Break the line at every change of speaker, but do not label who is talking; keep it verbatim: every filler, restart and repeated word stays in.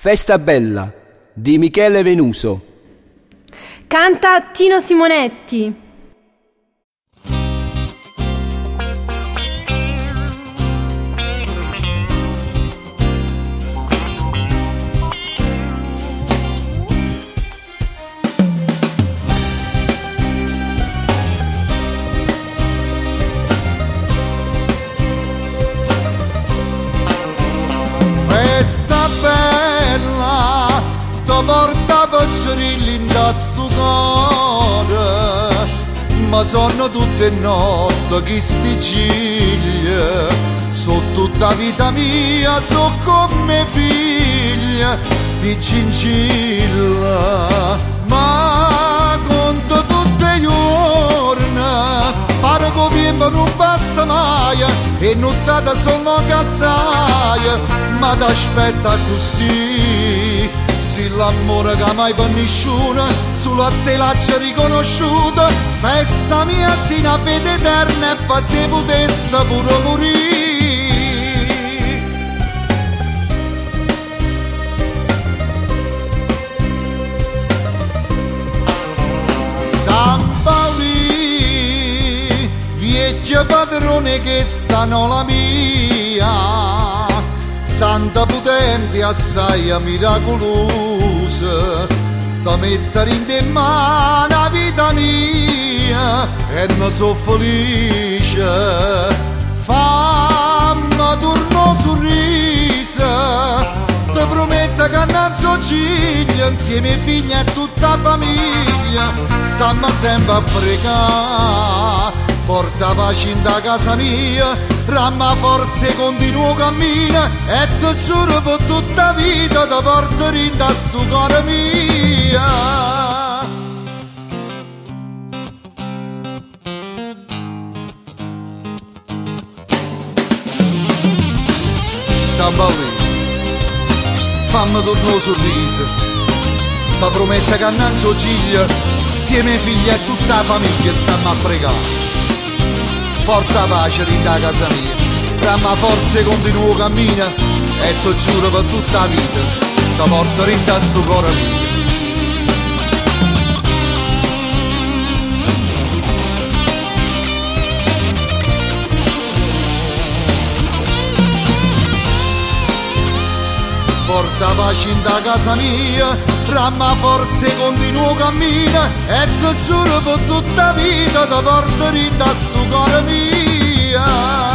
Festa bella di Michele Venuso.
Canta Tino Simonetti.
Festa bella, ti portava scerilli in da sto cuore, ma sono tutte notte che sti ciglia, so tutta vita mia, so come figlia, sti cincilla, ma conto tutte le giorni, pare che il tempo non passa mai, e nottata sono cassaia, ma t'aspetta così, se l'amore che mai per nessuno, sulla tela c'è riconosciuta, festa mia sino a vita eterna e fa te potesse pure morire. San Paoli, vecchio padrone che stanno la mia, Santa potente assai miracolosa, da mettere in te mano la vita mia e ne so felice. Fammi torno un sorriso, ti prometto che non so ciglia, insieme ai figli e tutta la famiglia, stiamo sempre a pregare. Porta pace in da casa mia, ramma forze continuo cammina, e ti giuro per tutta la vita ti porterò in da sto cuore mia. San Paoli, fammi tornare un sorriso, ti prometto che non so ciglia, insieme ai figli e tutta la famiglia stiamo a pregare. Porta pace in da casa mia, ramma forze continuo cammina, e ti giuro per tutta la vita ti porterò in da sto cuore mio. Porta pace in da casa mia, ramma forze continuo cammina, e ti giuro per tutta la vita ti porterò in da sto cuore mia.